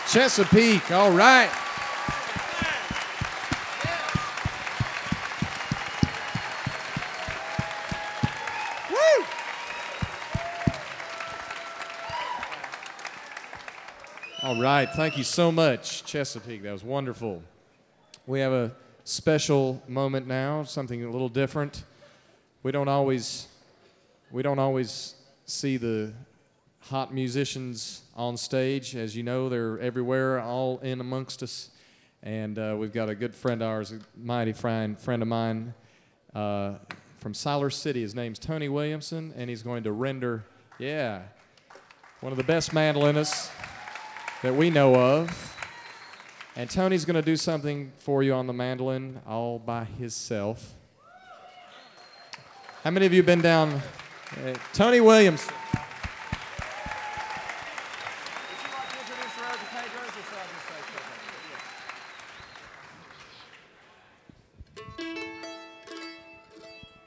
Chesapeake, all right. Woo! All right, thank you so much, Chesapeake. That was wonderful. We have a special moment now, something a little different. We don't always see the hot musicians on stage. As you know, they're everywhere, all in amongst us. And we've got a good friend of ours, a mighty friend of mine from Siler City. His name's Tony Williamson, and he's going to render, one of the best mandolinists that we know of. And Tony's going to do something for you on the mandolin all by himself. How many of you have been down? Tony Williamson.